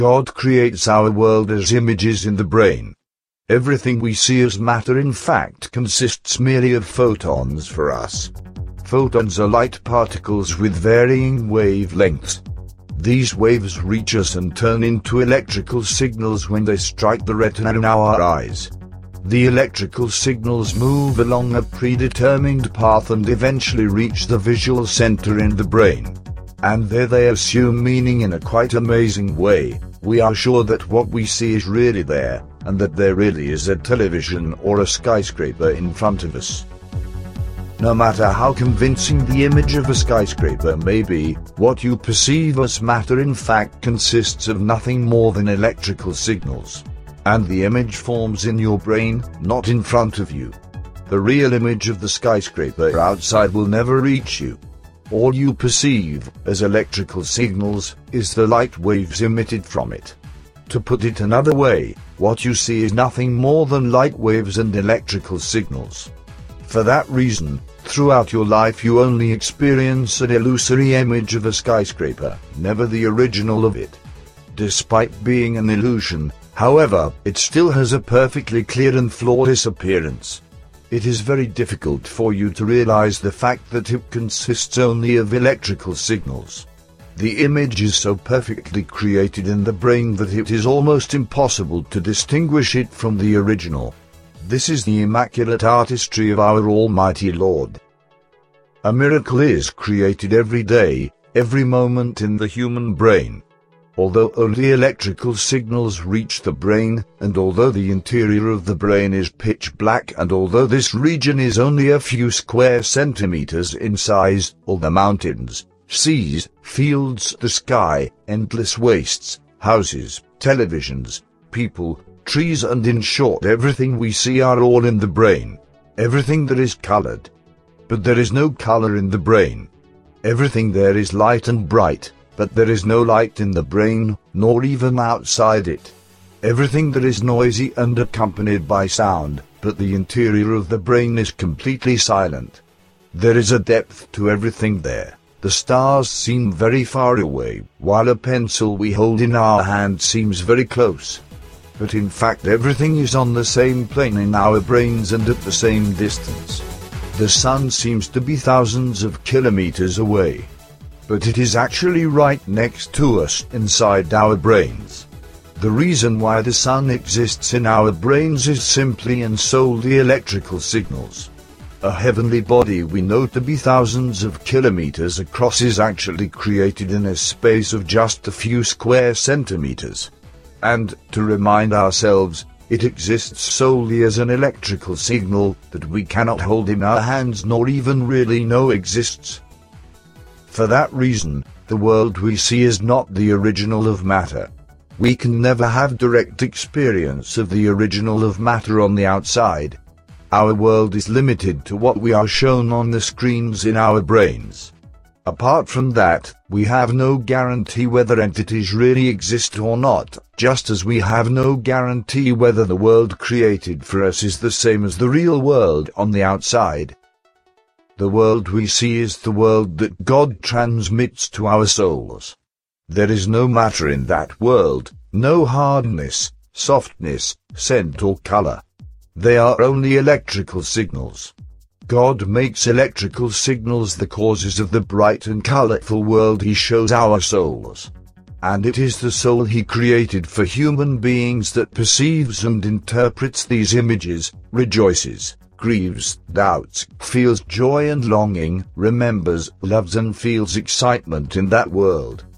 God creates our world as images in the brain. Everything we see as matter in fact consists merely of photons for us. Photons are light particles with varying wavelengths. These waves reach us and turn into electrical signals when they strike the retina in our eyes. The electrical signals move along a predetermined path and eventually reach the visual center in the brain. And there they assume meaning in a quite amazing way. We are sure that what we see is really there, and that there really is a television or a skyscraper in front of us. No matter how convincing the image of a skyscraper may be, what you perceive as matter in fact consists of nothing more than electrical signals. And the image forms in your brain, not in front of you. The real image of the skyscraper outside will never reach you. All you perceive, as electrical signals, is the light waves emitted from it. To put it another way, what you see is nothing more than light waves and electrical signals. For that reason, throughout your life you only experience an illusory image of a skyscraper, never the original of it. Despite being an illusion, however, it still has a perfectly clear and flawless appearance. It is very difficult for you to realize the fact that it consists only of electrical signals. The image is so perfectly created in the brain that it is almost impossible to distinguish it from the original. This is the immaculate artistry of our Almighty Lord. A miracle is created every day, every moment in the human brain. Although only electrical signals reach the brain, and although the interior of the brain is pitch black, and although this region is only a few square centimeters in size, all the mountains, seas, fields, the sky, endless wastes, houses, televisions, people, trees, and in short everything we see are all in the brain. Everything that is colored. But there is no color in the brain. Everything there is light and bright. But there is no light in the brain, nor even outside it. Everything that is noisy and accompanied by sound, but the interior of the brain is completely silent. There is a depth to everything there. The stars seem very far away, while a pencil we hold in our hand seems very close. But in fact everything is on the same plane in our brains and at the same distance. The sun seems to be thousands of kilometers away. But it is actually right next to us, inside our brains. The reason why the sun exists in our brains is simply and solely electrical signals. A heavenly body we know to be thousands of kilometers across is actually created in a space of just a few square centimeters. And, to remind ourselves, it exists solely as an electrical signal that we cannot hold in our hands nor even really know exists. For that reason, the world we see is not the original of matter. We can never have direct experience of the original of matter on the outside. Our world is limited to what we are shown on the screens in our brains. Apart from that, we have no guarantee whether entities really exist or not, just as we have no guarantee whether the world created for us is the same as the real world on the outside. The world we see is the world that God transmits to our souls. There is no matter in that world, no hardness, softness, scent or color. They are only electrical signals. God makes electrical signals the causes of the bright and colorful world He shows our souls. And it is the soul He created for human beings that perceives and interprets these images, rejoices, grieves, doubts, feels joy and longing, remembers, loves and feels excitement in that world.